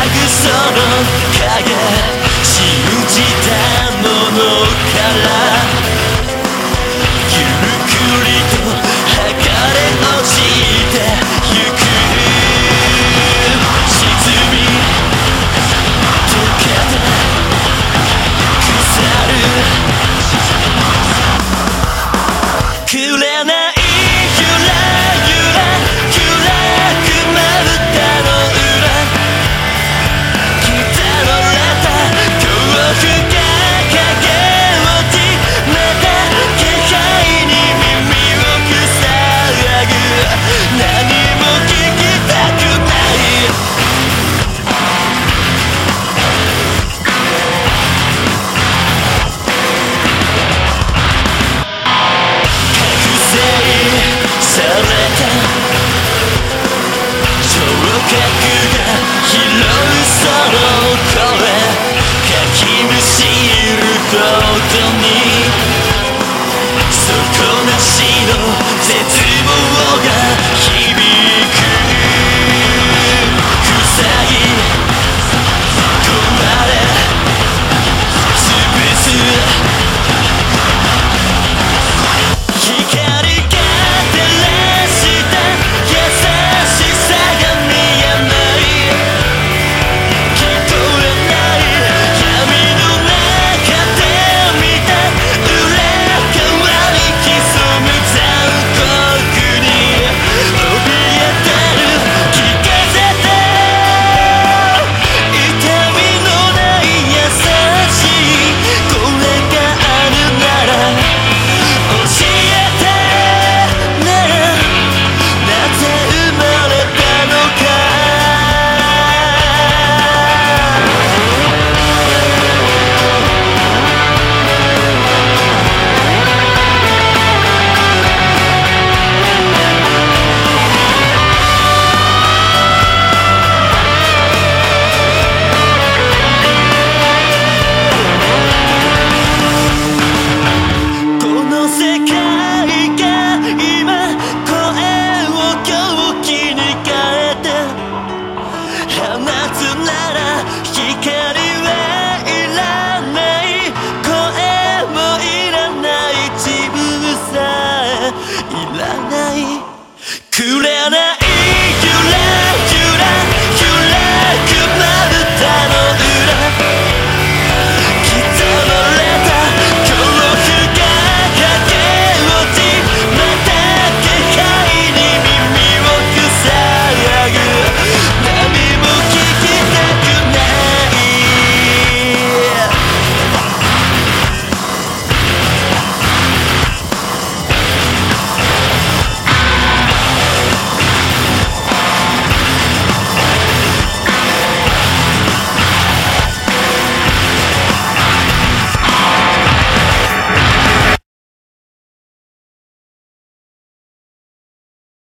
その影信じたものからゆっくりと剥がれ落ちてゆく沈み溶けて腐るくれないゆらゆら暗く舞ったの裏鍛えられた恐怖が影を決めた気配に耳を塞ぐ何も聞きたくない覚醒された聴覚が拾うその声かきむしることに底なしの絶